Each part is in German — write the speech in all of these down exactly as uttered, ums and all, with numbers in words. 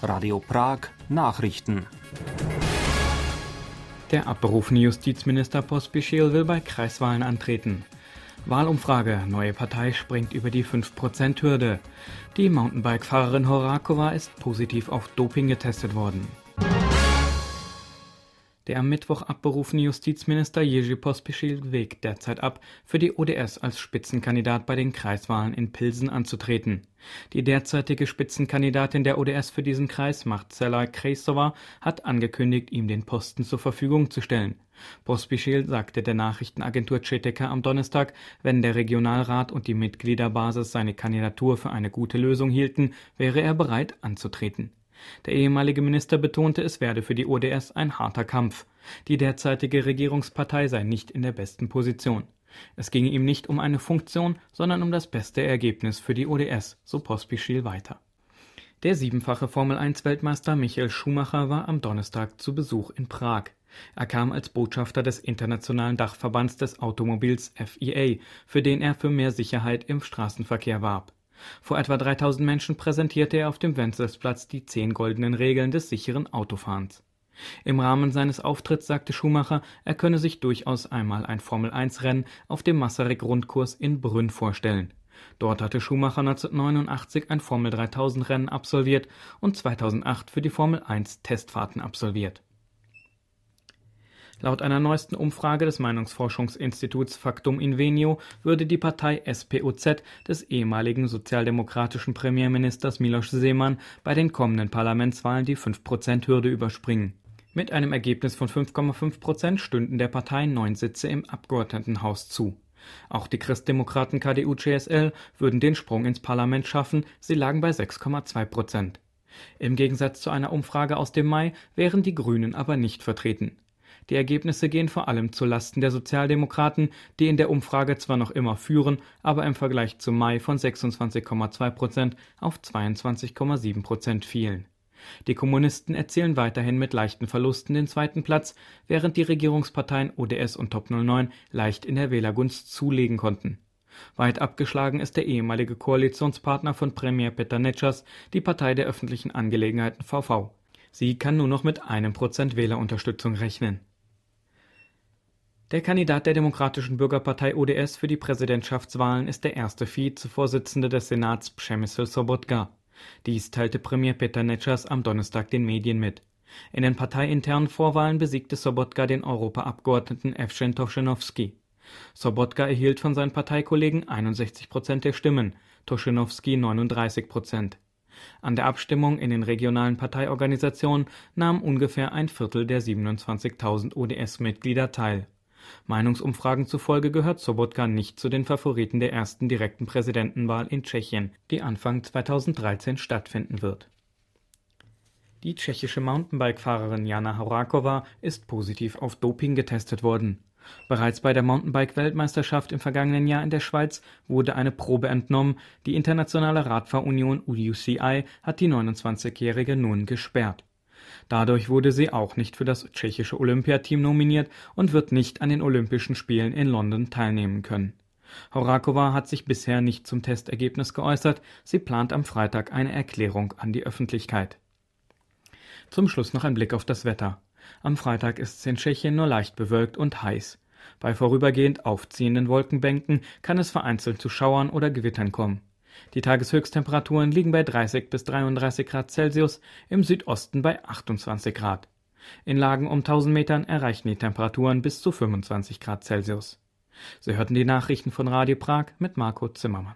Radio Prag Nachrichten. Der abberufene Justizminister Pospischil will bei Kreiswahlen antreten. Wahlumfrage: Neue Partei springt über die fünf Prozent Hürde. Die Mountainbike-Fahrerin Horakova ist positiv auf Doping getestet worden. Der am Mittwoch abberufene Justizminister Jerzy Pospischil wägt derzeit ab, für die O D S als Spitzenkandidat bei den Kreiswahlen in Pilsen anzutreten. Die derzeitige Spitzenkandidatin der O D S für diesen Kreis, Marcela Krejsova, hat angekündigt, ihm den Posten zur Verfügung zu stellen. Pospischil sagte der Nachrichtenagentur Četeka am Donnerstag, wenn der Regionalrat und die Mitgliederbasis seine Kandidatur für eine gute Lösung hielten, wäre er bereit anzutreten. Der ehemalige Minister betonte, es werde für die O D S ein harter Kampf. Die derzeitige Regierungspartei sei nicht in der besten Position. Es ginge ihm nicht um eine Funktion, sondern um das beste Ergebnis für die O D S, so Pospischil weiter. Der siebenfache Formel eins Weltmeister Michael Schumacher war am Donnerstag zu Besuch in Prag. Er kam als Botschafter des internationalen Dachverbands des Automobils F I A, für den er für mehr Sicherheit im Straßenverkehr warb. Vor etwa dreitausend Menschen präsentierte er auf dem Wenzelsplatz die zehn goldenen Regeln des sicheren Autofahrens. Im Rahmen seines Auftritts sagte Schumacher, er könne sich durchaus einmal ein Formel eins Rennen auf dem Masaryk-Rundkurs in Brünn vorstellen. Dort hatte Schumacher neunzehnhundertneunundachtzig ein Formel dreitausend Rennen absolviert und zweitausendacht für die Formel eins Testfahrten absolviert. Laut einer neuesten Umfrage des Meinungsforschungsinstituts Factum Invenio würde die Partei S P O Z des ehemaligen sozialdemokratischen Premierministers Miloš Zeman bei den kommenden Parlamentswahlen die fünf Prozent Hürde überspringen. Mit einem Ergebnis von fünf Komma fünf Prozent stünden der Partei neun Sitze im Abgeordnetenhaus zu. Auch die Christdemokraten K D U C S L würden den Sprung ins Parlament schaffen, sie lagen bei sechs Komma zwei Prozent. Im Gegensatz zu einer Umfrage aus dem Mai wären die Grünen aber nicht vertreten. Die Ergebnisse gehen vor allem zulasten der Sozialdemokraten, die in der Umfrage zwar noch immer führen, aber im Vergleich zum Mai von sechsundzwanzig Komma zwei Prozent auf zweiundzwanzig Komma sieben Prozent fielen. Die Kommunisten erzielen weiterhin mit leichten Verlusten den zweiten Platz, während die Regierungsparteien O D S und Top null neun leicht in der Wählergunst zulegen konnten. Weit abgeschlagen ist der ehemalige Koalitionspartner von Premier Petar Nečas, die Partei der öffentlichen Angelegenheiten V V. Sie kann nur noch mit einem Prozent Wählerunterstützung rechnen. Der Kandidat der Demokratischen Bürgerpartei O D S für die Präsidentschaftswahlen ist der erste Vizevorsitzende des Senats Přemysl Sobotka. Dies teilte Premier Petar Nečas am Donnerstag den Medien mit. In den parteiinternen Vorwahlen besiegte Sobotka den Europaabgeordneten Evžen Tošenovský. Sobotka erhielt von seinen Parteikollegen einundsechzig Prozent der Stimmen, Tošenovský neununddreißig Prozent. An der Abstimmung in den regionalen Parteiorganisationen nahmen ungefähr ein Viertel der siebenundzwanzigtausend O D S-Mitglieder teil. Meinungsumfragen zufolge gehört Sobotka nicht zu den Favoriten der ersten direkten Präsidentenwahl in Tschechien, die Anfang zweitausenddreizehn stattfinden wird. Die tschechische Mountainbike-Fahrerin Jana Horáková ist positiv auf Doping getestet worden. Bereits bei der Mountainbike-Weltmeisterschaft im vergangenen Jahr in der Schweiz wurde eine Probe entnommen. Die internationale Radfahrunion U C I hat die neunundzwanzigjährige nun gesperrt. Dadurch wurde sie auch nicht für das tschechische Olympiateam nominiert und wird nicht an den Olympischen Spielen in London teilnehmen können. Horáková hat sich bisher nicht zum Testergebnis geäußert. Sie plant am Freitag eine Erklärung an die Öffentlichkeit. Zum Schluss noch ein Blick auf das Wetter. Am Freitag ist es in Tschechien nur leicht bewölkt und heiß. Bei vorübergehend aufziehenden Wolkenbänken kann es vereinzelt zu Schauern oder Gewittern kommen. Die Tageshöchsttemperaturen liegen bei dreißig bis dreiunddreißig Grad Celsius, im Südosten bei achtundzwanzig Grad. In Lagen um tausend Metern erreichen die Temperaturen bis zu fünfundzwanzig Grad Celsius. Sie hörten die Nachrichten von Radio Prag mit Marco Zimmermann.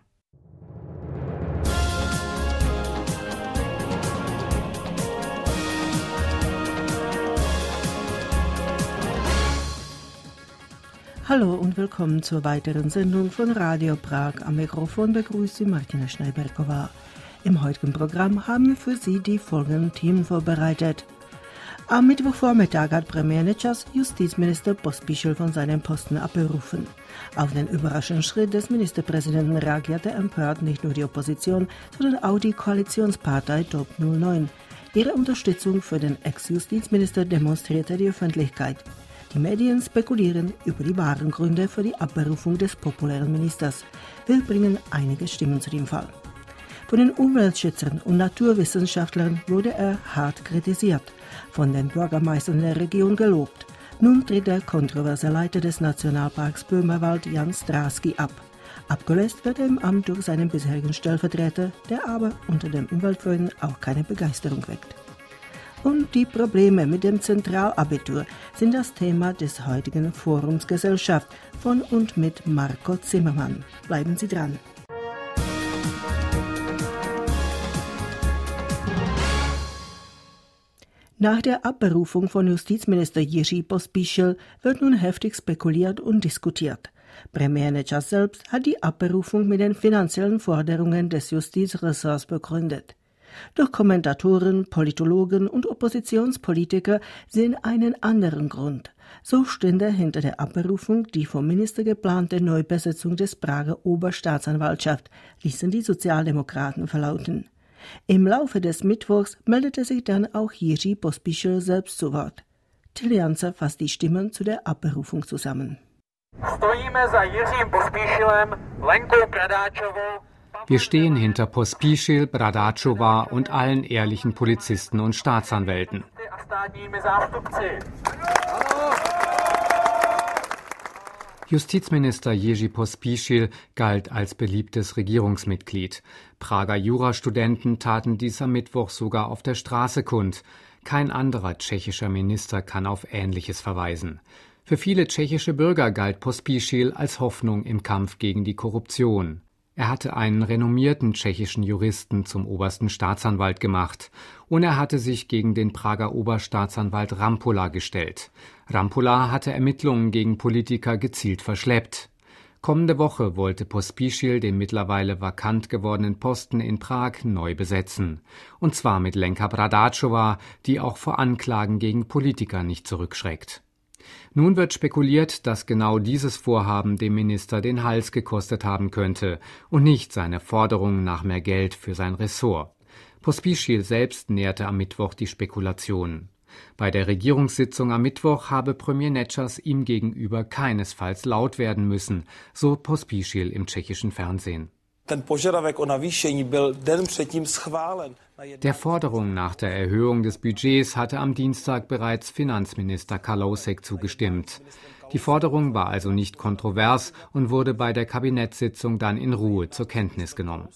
Hallo und willkommen zur weiteren Sendung von Radio Prag. Am Mikrofon begrüßt Sie Martina Schneiberkova. Im heutigen Programm haben wir für Sie die folgenden Themen vorbereitet. Am Mittwochvormittag hat Premier Nečas Justizminister Pospišil von seinem Posten abberufen. Auf den überraschenden Schritt des Ministerpräsidenten reagierte empört nicht nur die Opposition, sondern auch die Koalitionspartei Top null neun. Ihre Unterstützung für den Ex-Justizminister demonstrierte die Öffentlichkeit. Die Medien spekulieren über die wahren Gründe für die Abberufung des populären Ministers. Wir bringen einige Stimmen zu dem Fall. Von den Umweltschützern und Naturwissenschaftlern wurde er hart kritisiert, von den Bürgermeistern der Region gelobt. Nun tritt der kontroverse Leiter des Nationalparks Böhmerwald, Jan Straski, ab. Abgelöst wird er im Amt durch seinen bisherigen Stellvertreter, der aber unter den Umweltfreunden auch keine Begeisterung weckt. Und die Probleme mit dem Zentralabitur sind das Thema des heutigen Forums Gesellschaft von und mit Marco Zimmermann. Bleiben Sie dran. Nach der Abberufung von Justizminister Jiří Pospíšil wird nun heftig spekuliert und diskutiert. Premiér Nečas selbst hat die Abberufung mit den finanziellen Forderungen des Justizressorts begründet. Doch Kommentatoren, Politologen und Oppositionspolitiker sehen einen anderen Grund. So stünde hinter der Abberufung die vom Minister geplante Neubesetzung des Prager Oberstaatsanwaltschaft, ließen die Sozialdemokraten verlauten. Im Laufe des Mittwochs meldete sich dann auch Jiří Pospíšil selbst zu Wort. Till Janzer fasst die Stimmen zu der Abberufung zusammen. Wir stehen hinter Pospíšil, Bradáčová und allen ehrlichen Polizisten und Staatsanwälten. Justizminister Jiří Pospíšil galt als beliebtes Regierungsmitglied. Prager Jurastudenten taten dies am Mittwoch sogar auf der Straße kund. Kein anderer tschechischer Minister kann auf Ähnliches verweisen. Für viele tschechische Bürger galt Pospíšil als Hoffnung im Kampf gegen die Korruption. Er hatte einen renommierten tschechischen Juristen zum obersten Staatsanwalt gemacht und er hatte sich gegen den Prager Oberstaatsanwalt Rampola gestellt. Rampola hatte Ermittlungen gegen Politiker gezielt verschleppt. Kommende Woche wollte Pospíšil den mittlerweile vakant gewordenen Posten in Prag neu besetzen. Und zwar mit Lenka Bradáčová, die auch vor Anklagen gegen Politiker nicht zurückschreckt. Nun wird spekuliert, dass genau dieses Vorhaben dem Minister den Hals gekostet haben könnte und nicht seine Forderung nach mehr Geld für sein Ressort. Pospíšil selbst näherte am Mittwoch die Spekulationen. Bei der Regierungssitzung am Mittwoch habe Premiér Nečas ihm gegenüber keinesfalls laut werden müssen, so Pospíšil im tschechischen Fernsehen. Der Forderung nach der Erhöhung des Budgets hatte am Dienstag bereits Finanzminister Kalousek zugestimmt. Die Forderung war also nicht kontrovers und wurde bei der Kabinettssitzung dann in Ruhe zur Kenntnis genommen.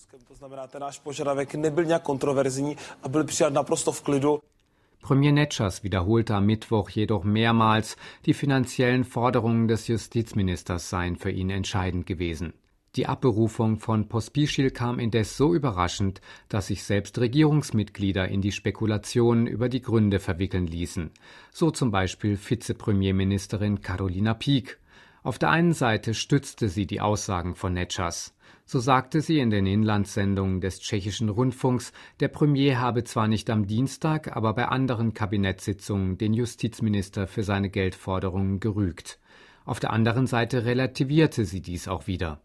Premiér Nečas wiederholte am Mittwoch jedoch mehrmals, die finanziellen Forderungen des Justizministers seien für ihn entscheidend gewesen. Die Abberufung von Pospíšil kam indes so überraschend, dass sich selbst Regierungsmitglieder in die Spekulationen über die Gründe verwickeln ließen. So zum Beispiel Vizepremierministerin Karolina Pík. Auf der einen Seite stützte sie die Aussagen von Nečas. So sagte sie in den Inlandssendungen des tschechischen Rundfunks, der Premier habe zwar nicht am Dienstag, aber bei anderen Kabinettssitzungen den Justizminister für seine Geldforderungen gerügt. Auf der anderen Seite relativierte sie dies auch wieder.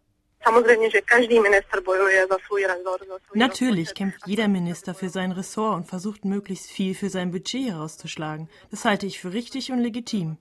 Natürlich kämpft jeder Minister für sein Ressort und versucht möglichst viel für sein Budget herauszuschlagen. Das halte ich für richtig und legitim.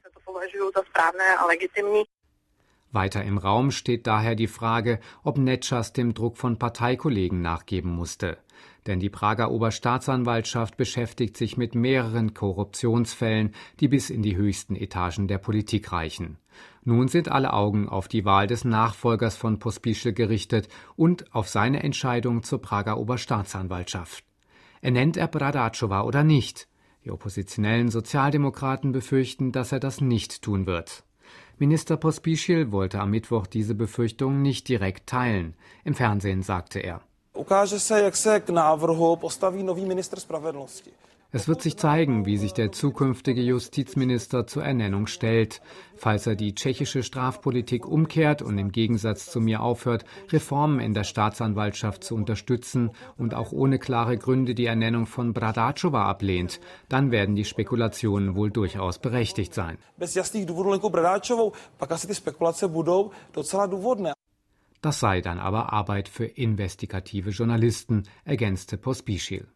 Weiter im Raum steht daher die Frage, ob Nečas dem Druck von Parteikollegen nachgeben musste. Denn die Prager Oberstaatsanwaltschaft beschäftigt sich mit mehreren Korruptionsfällen, die bis in die höchsten Etagen der Politik reichen. Nun sind alle Augen auf die Wahl des Nachfolgers von Pospíšil gerichtet und auf seine Entscheidung zur Prager Oberstaatsanwaltschaft. Ernennt er Bradáčová oder nicht? Die oppositionellen Sozialdemokraten befürchten, dass er das nicht tun wird. Minister Pospíšil wollte am Mittwoch diese Befürchtungen nicht direkt teilen. Im Fernsehen sagte er: Es wird sich zeigen, wie sich der zukünftige Justizminister zur Ernennung stellt. Falls er die tschechische Strafpolitik umkehrt und im Gegensatz zu mir aufhört, Reformen in der Staatsanwaltschaft zu unterstützen und auch ohne klare Gründe die Ernennung von Bradáčová ablehnt, dann werden die Spekulationen wohl durchaus berechtigt sein. Das sei dann aber Arbeit für investigative Journalisten, ergänzte Pospíšil.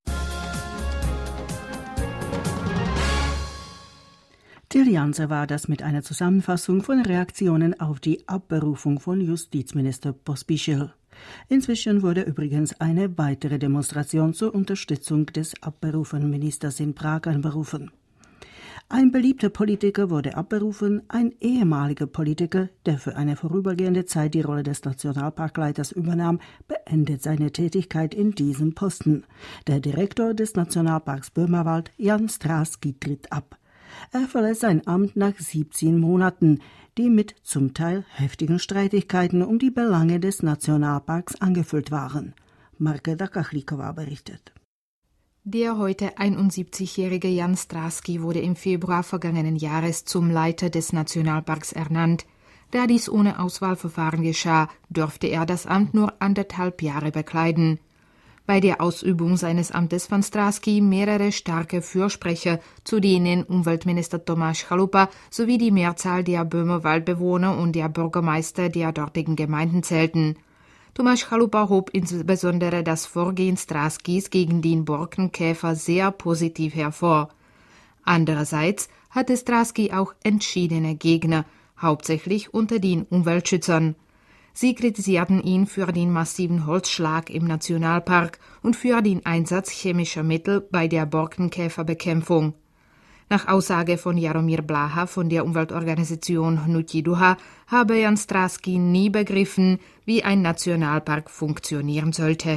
Till Janzer war das mit einer Zusammenfassung von Reaktionen auf die Abberufung von Justizminister Pospíšil. Inzwischen wurde übrigens eine weitere Demonstration zur Unterstützung des abberufenen Ministers in Prag einberufen. Ein beliebter Politiker wurde abberufen, ein ehemaliger Politiker, der für eine vorübergehende Zeit die Rolle des Nationalparkleiters übernahm, beendet seine Tätigkeit in diesem Posten. Der Direktor des Nationalparks Böhmerwald, Jan Stráský, tritt ab. Er verlässt sein Amt nach siebzehn Monaten, die mit zum Teil heftigen Streitigkeiten um die Belange des Nationalparks angefüllt waren. Markéta Kachlíková berichtet. Der heute einundsiebzigjährige Jan Stráský wurde im Februar vergangenen Jahres zum Leiter des Nationalparks ernannt. Da dies ohne Auswahlverfahren geschah, durfte er das Amt nur anderthalb Jahre bekleiden. Bei der Ausübung seines Amtes fand Stráský mehrere starke Fürsprecher, zu denen Umweltminister Tomáš Chalupa sowie die Mehrzahl der Böhmerwaldbewohner und der Bürgermeister der dortigen Gemeinden zählten. Tomáš Chalupa hob insbesondere das Vorgehen Stráskys gegen den Borkenkäfer sehr positiv hervor. Andererseits hatte Stráský auch entschiedene Gegner, hauptsächlich unter den Umweltschützern. Sie kritisierten ihn für den massiven Holzschlag im Nationalpark und für den Einsatz chemischer Mittel bei der Borkenkäferbekämpfung. Nach Aussage von Jaromír Bláha von der Umweltorganisation Hnutí Duha habe Jan Stráský nie begriffen, wie ein Nationalpark funktionieren sollte.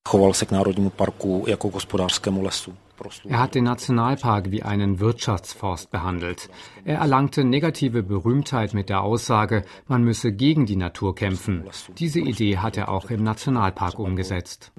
Er hat den Nationalpark wie einen Wirtschaftsforst behandelt. Er erlangte negative Berühmtheit mit der Aussage, man müsse gegen die Natur kämpfen. Diese Idee hat er auch im Nationalpark umgesetzt.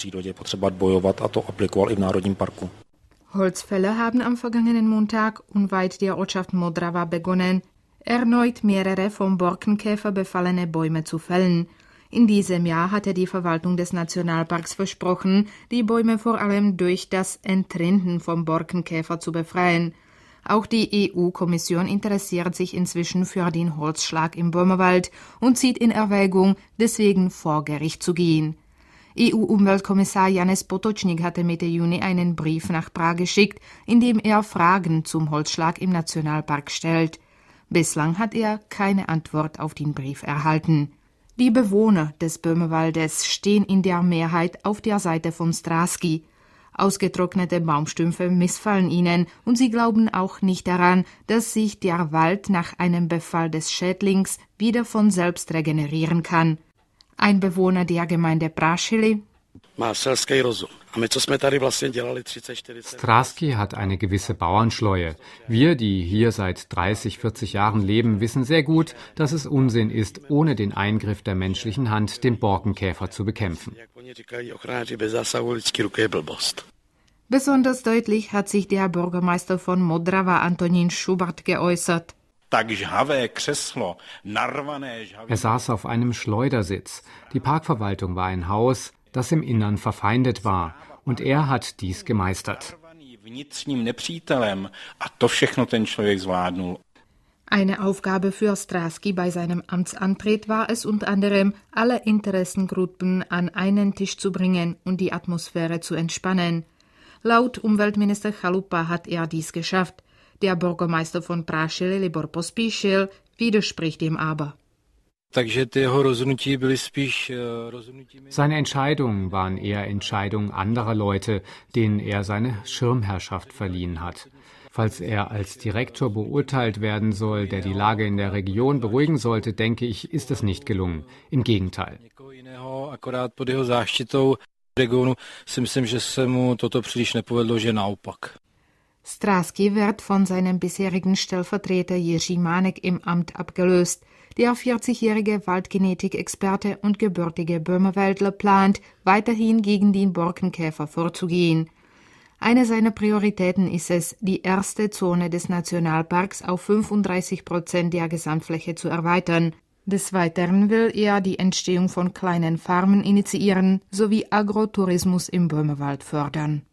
Holzfäller haben am vergangenen Montag unweit der Ortschaft Modrava begonnen, erneut mehrere vom Borkenkäfer befallene Bäume zu fällen. In diesem Jahr hatte die Verwaltung des Nationalparks versprochen, die Bäume vor allem durch das Entrinden vom Borkenkäfer zu befreien. Auch die E U-Kommission interessiert sich inzwischen für den Holzschlag im Böhmerwald und zieht in Erwägung, deswegen vor Gericht zu gehen. E U-Umweltkommissar Janez Potočnik hatte Mitte Juni einen Brief nach Prag geschickt, in dem er Fragen zum Holzschlag im Nationalpark stellt. Bislang hat er keine Antwort auf den Brief erhalten. Die Bewohner des Böhmerwaldes stehen in der Mehrheit auf der Seite von Stráský. Ausgetrocknete Baumstümpfe missfallen ihnen und sie glauben auch nicht daran, dass sich der Wald nach einem Befall des Schädlings wieder von selbst regenerieren kann. Ein Bewohner der Gemeinde Prášily: Stráský hat eine gewisse Bauernschleue. Wir, die hier seit dreißig, vierzig Jahren leben, wissen sehr gut, dass es Unsinn ist, ohne den Eingriff der menschlichen Hand den Borkenkäfer zu bekämpfen. Besonders deutlich hat sich der Bürgermeister von Modrava Antonín Šubart geäußert. Er saß auf einem Schleudersitz. Die Parkverwaltung war ein Haus, das im Innern verfeindet war, und er hat dies gemeistert. Eine Aufgabe für Stráský bei seinem Amtsantritt war es unter anderem, alle Interessengruppen an einen Tisch zu bringen und die Atmosphäre zu entspannen. Laut Umweltminister Chalupa hat er dies geschafft. Der Bürgermeister von Prášily, Libor Pospíšil, widerspricht ihm aber. Seine Entscheidungen waren eher Entscheidungen anderer Leute, denen er seine Schirmherrschaft verliehen hat. Falls er als Direktor beurteilt werden soll, der die Lage in der Region beruhigen sollte, denke ich, ist es nicht gelungen. Im Gegenteil. Stráský wird von seinem bisherigen Stellvertreter Jiří Mánek im Amt abgelöst. Der vierzigjährige Waldgenetikexperte und gebürtige Böhmerwaldler plant, weiterhin gegen den Borkenkäfer vorzugehen. Eine seiner Prioritäten ist es, die erste Zone des Nationalparks auf fünfunddreißig Prozent der Gesamtfläche zu erweitern. Des Weiteren will er die Entstehung von kleinen Farmen initiieren sowie Agrotourismus im Böhmerwald fördern.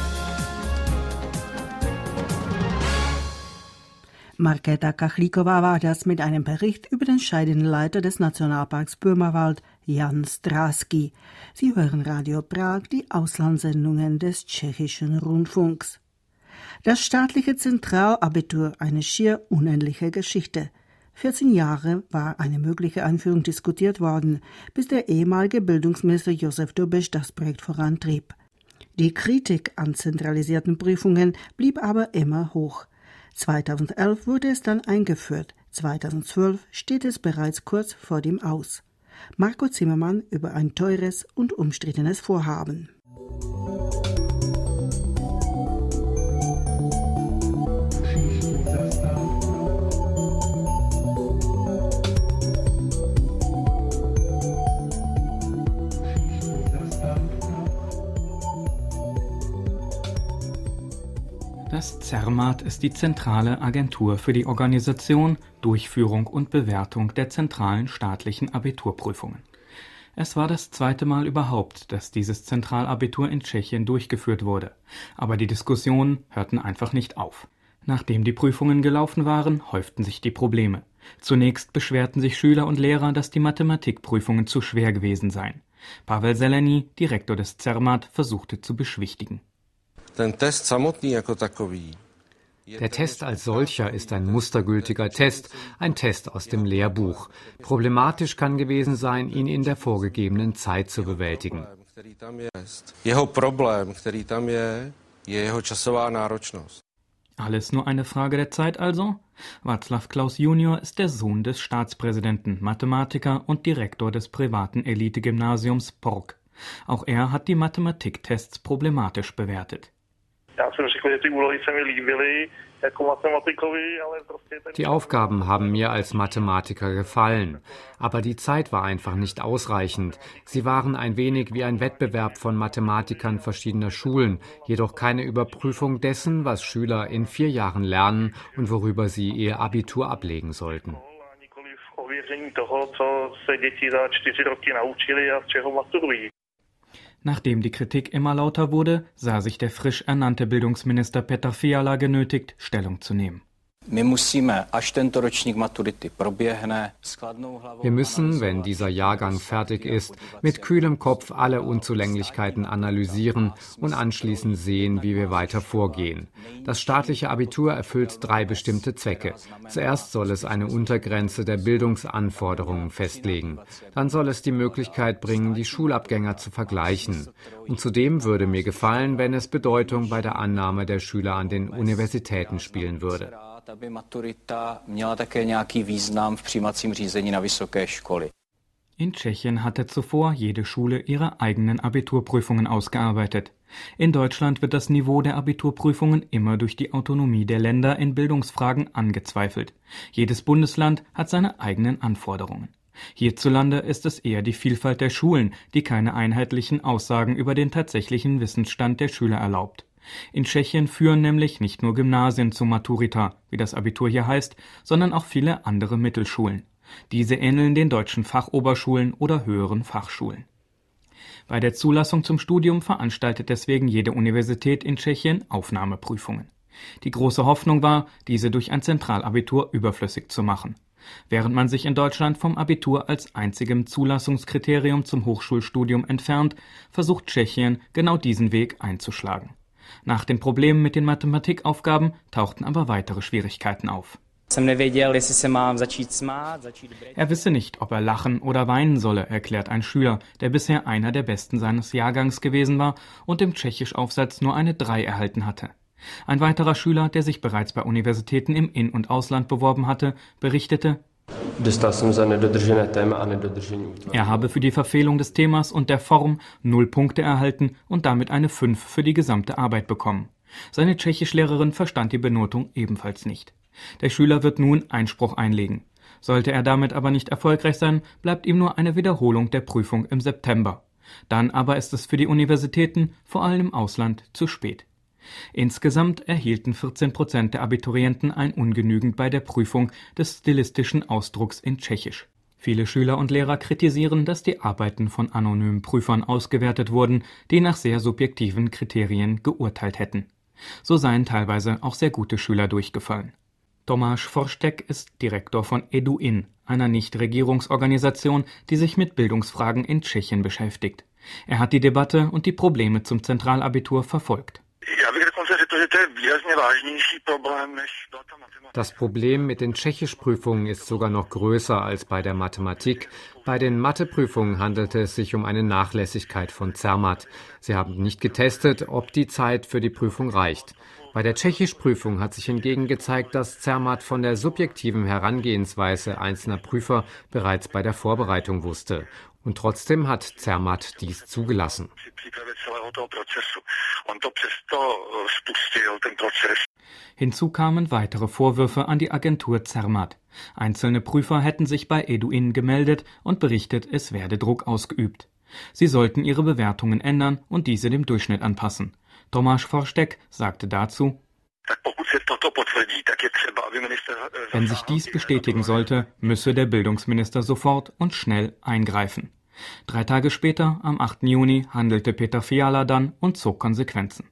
Markéta Kachlíková war das mit einem Bericht über den scheidenden Leiter des Nationalparks Böhmerwald, Jan Stráský. Sie hören Radio Prag, die Auslandssendungen des tschechischen Rundfunks. Das staatliche Zentralabitur, eine schier unendliche Geschichte. vierzehn Jahre war eine mögliche Einführung diskutiert worden, bis der ehemalige Bildungsminister Josef Dobeš das Projekt vorantrieb. Die Kritik an zentralisierten Prüfungen blieb aber immer hoch. zweitausendelf wurde es dann eingeführt. zweitausendzwölf steht es bereits kurz vor dem Aus. Marco Zimmermann über ein teures und umstrittenes Vorhaben. Das Zermatt ist die zentrale Agentur für die Organisation, Durchführung und Bewertung der zentralen staatlichen Abiturprüfungen. Es war das zweite Mal überhaupt, dass dieses Zentralabitur in Tschechien durchgeführt wurde. Aber die Diskussionen hörten einfach nicht auf. Nachdem die Prüfungen gelaufen waren, häuften sich die Probleme. Zunächst beschwerten sich Schüler und Lehrer, dass die Mathematikprüfungen zu schwer gewesen seien. Pavel Zeleny, Direktor des Zermatt, versuchte zu beschwichtigen. Der Test als solcher ist ein mustergültiger Test, ein Test aus dem Lehrbuch. Problematisch kann gewesen sein, ihn in der vorgegebenen Zeit zu bewältigen. Alles nur eine Frage der Zeit also? Václav Klaus Junior ist der Sohn des Staatspräsidenten, Mathematiker und Direktor des privaten Elitegymnasiums Pork. Auch er hat die Mathematiktests problematisch bewertet. Die Aufgaben haben mir als Mathematiker gefallen, aber die Zeit war einfach nicht ausreichend. Sie waren ein wenig wie ein Wettbewerb von Mathematikern verschiedener Schulen, jedoch keine Überprüfung dessen, was Schüler in vier Jahren lernen und worüber sie ihr Abitur ablegen sollten. Nachdem die Kritik immer lauter wurde, sah sich der frisch ernannte Bildungsminister Petr Fiala genötigt, Stellung zu nehmen. Wir müssen, wenn dieser Jahrgang fertig ist, mit kühlem Kopf alle Unzulänglichkeiten analysieren und anschließend sehen, wie wir weiter vorgehen. Das staatliche Abitur erfüllt drei bestimmte Zwecke. Zuerst soll es eine Untergrenze der Bildungsanforderungen festlegen. Dann soll es die Möglichkeit bringen, die Schulabgänger zu vergleichen. Und zudem würde mir gefallen, wenn es Bedeutung bei der Annahme der Schüler an den Universitäten spielen würde. aby maturita měla také nějaký význam v přijímacím řízení na vysoké školy. In Tschechien hatte zuvor jede Schule ihre eigenen Abiturprüfungen ausgearbeitet. In Deutschland wird das Niveau der Abiturprüfungen immer durch die Autonomie der Länder in Bildungsfragen angezweifelt. Jedes Bundesland hat seine eigenen Anforderungen. Hierzulande ist es eher die Vielfalt der Schulen, die keine einheitlichen Aussagen über den tatsächlichen Wissensstand der Schüler erlaubt. In Tschechien führen nämlich nicht nur Gymnasien zum Maturita, wie das Abitur hier heißt, sondern auch viele andere Mittelschulen. Diese ähneln den deutschen Fachoberschulen oder höheren Fachschulen. Bei der Zulassung zum Studium veranstaltet deswegen jede Universität in Tschechien Aufnahmeprüfungen. Die große Hoffnung war, diese durch ein Zentralabitur überflüssig zu machen. Während man sich in Deutschland vom Abitur als einzigem Zulassungskriterium zum Hochschulstudium entfernt, versucht Tschechien genau diesen Weg einzuschlagen. Nach den Problemen mit den Mathematikaufgaben tauchten aber weitere Schwierigkeiten auf. Er wisse nicht, ob er lachen oder weinen solle, erklärt ein Schüler, der bisher einer der Besten seines Jahrgangs gewesen war und im Tschechisch-Aufsatz nur eine drei erhalten hatte. Ein weiterer Schüler, der sich bereits bei Universitäten im In- und Ausland beworben hatte, berichtete, er habe für die Verfehlung des Themas und der Form null Punkte erhalten und damit eine fünf für die gesamte Arbeit bekommen. Seine Tschechischlehrerin verstand die Benotung ebenfalls nicht. Der Schüler wird nun Einspruch einlegen. Sollte er damit aber nicht erfolgreich sein, bleibt ihm nur eine Wiederholung der Prüfung im September. Dann aber ist es für die Universitäten, vor allem im Ausland, zu spät. Insgesamt erhielten vierzehn Prozent der Abiturienten ein Ungenügend bei der Prüfung des stilistischen Ausdrucks in Tschechisch. Viele Schüler und Lehrer kritisieren, dass die Arbeiten von anonymen Prüfern ausgewertet wurden, die nach sehr subjektiven Kriterien geurteilt hätten. So seien teilweise auch sehr gute Schüler durchgefallen. Tomáš Forstek ist Direktor von EduIn, einer Nichtregierungsorganisation, die sich mit Bildungsfragen in Tschechien beschäftigt. Er hat die Debatte und die Probleme zum Zentralabitur verfolgt. Das Problem mit den Tschechischprüfungen ist sogar noch größer als bei der Mathematik. Bei den Matheprüfungen handelte es sich um eine Nachlässigkeit von Zermatt. Sie haben nicht getestet, ob die Zeit für die Prüfung reicht. Bei der Tschechischprüfung hat sich hingegen gezeigt, dass Zermatt von der subjektiven Herangehensweise einzelner Prüfer bereits bei der Vorbereitung wusste. Und trotzdem hat Zermatt dies zugelassen. Hinzu kamen weitere Vorwürfe an die Agentur Zermatt. Einzelne Prüfer hätten sich bei Eduin gemeldet und berichtet, es werde Druck ausgeübt. Sie sollten ihre Bewertungen ändern und diese dem Durchschnitt anpassen. Tomáš Forstek sagte dazu: Wenn sich dies bestätigen sollte, müsse der Bildungsminister sofort und schnell eingreifen. Drei Tage später, am achten Juni, handelte Petr Fiala dann und zog Konsequenzen.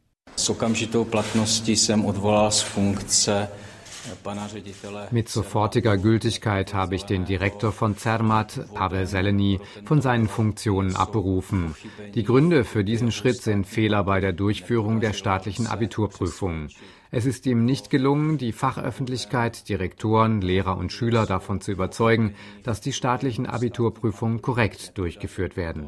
Mit sofortiger Gültigkeit habe ich den Direktor von Zermatt, Pavel Zeleny, von seinen Funktionen abberufen. Die Gründe für diesen Schritt sind Fehler bei der Durchführung der staatlichen Abiturprüfungen. Es ist ihm nicht gelungen, die Fachöffentlichkeit, Direktoren, Lehrer und Schüler davon zu überzeugen, dass die staatlichen Abiturprüfungen korrekt durchgeführt werden.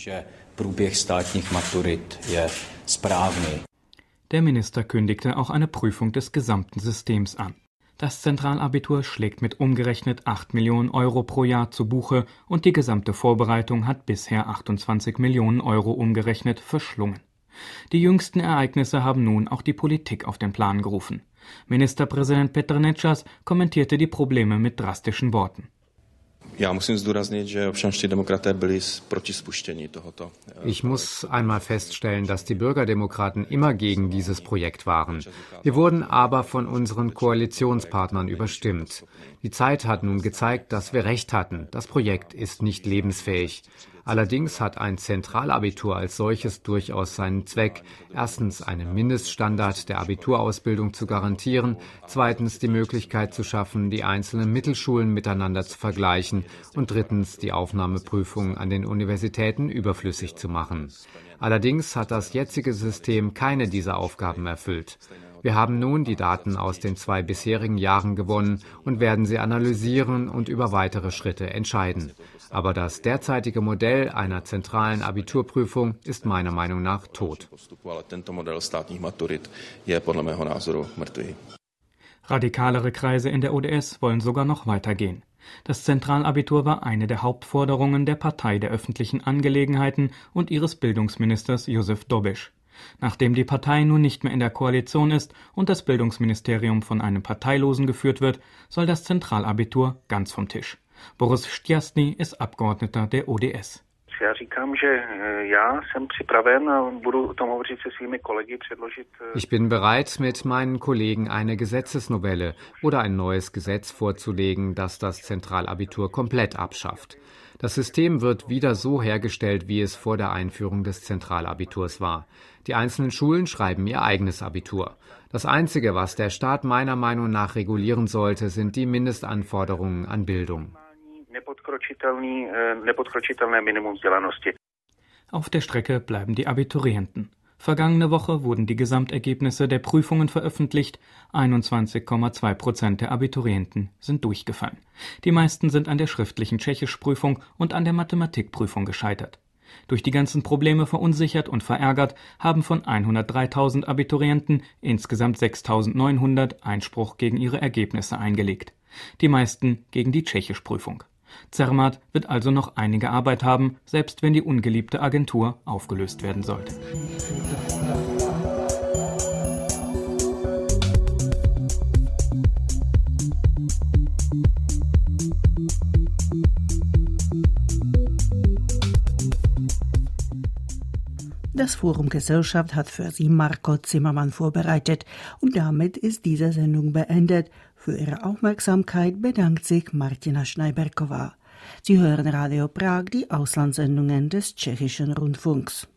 Der Minister kündigte auch eine Prüfung des gesamten Systems an. Das Zentralabitur schlägt mit umgerechnet acht Millionen Euro pro Jahr zu Buche und die gesamte Vorbereitung hat bisher achtundzwanzig Millionen Euro umgerechnet verschlungen. Die jüngsten Ereignisse haben nun auch die Politik auf den Plan gerufen. Ministerpräsident Petr Nečas kommentierte die Probleme mit drastischen Worten. Ich muss einmal feststellen, dass die Bürgerdemokraten immer gegen dieses Projekt waren. Wir wurden aber von unseren Koalitionspartnern überstimmt. Die Zeit hat nun gezeigt, dass wir recht hatten. Das Projekt ist nicht lebensfähig. Allerdings hat ein Zentralabitur als solches durchaus seinen Zweck, erstens einen Mindeststandard der Abiturausbildung zu garantieren, zweitens die Möglichkeit zu schaffen, die einzelnen Mittelschulen miteinander zu vergleichen und drittens die Aufnahmeprüfungen an den Universitäten überflüssig zu machen. Allerdings hat das jetzige System keine dieser Aufgaben erfüllt. Wir haben nun die Daten aus den zwei bisherigen Jahren gewonnen und werden sie analysieren und über weitere Schritte entscheiden. Aber das derzeitige Modell einer zentralen Abiturprüfung ist meiner Meinung nach tot. Radikalere Kreise in der O D S wollen sogar noch weitergehen. Das Zentralabitur war eine der Hauptforderungen der Partei der öffentlichen Angelegenheiten und ihres Bildungsministers Josef Dobeš. Nachdem die Partei nun nicht mehr in der Koalition ist und das Bildungsministerium von einem Parteilosen geführt wird, soll das Zentralabitur ganz vom Tisch. Boris Šťastný ist Abgeordneter der O D S. Ich bin bereit, mit meinen Kollegen eine Gesetzesnovelle oder ein neues Gesetz vorzulegen, das das Zentralabitur komplett abschafft. Das System wird wieder so hergestellt, wie es vor der Einführung des Zentralabiturs war. Die einzelnen Schulen schreiben ihr eigenes Abitur. Das Einzige, was der Staat meiner Meinung nach regulieren sollte, sind die Mindestanforderungen an Bildung. Auf der Strecke bleiben die Abiturienten. Vergangene Woche wurden die Gesamtergebnisse der Prüfungen veröffentlicht. einundzwanzig Komma zwei Prozent der Abiturienten sind durchgefallen. Die meisten sind an der schriftlichen Tschechischprüfung und an der Mathematikprüfung gescheitert. Durch die ganzen Probleme verunsichert und verärgert haben von hundertdreitausend Abiturienten insgesamt sechstausendneunhundert Einspruch gegen ihre Ergebnisse eingelegt. Die meisten gegen die Tschechischprüfung. Zermatt wird also noch einige Arbeit haben, selbst wenn die ungeliebte Agentur aufgelöst werden sollte. Das Forum Gesellschaft hat für Sie Marco Zimmermann vorbereitet und damit ist diese Sendung beendet. Für Ihre Aufmerksamkeit bedankt sich Martina Schneiberková. Sie hören Radio Prag, die Auslandssendungen des Tschechischen Rundfunks.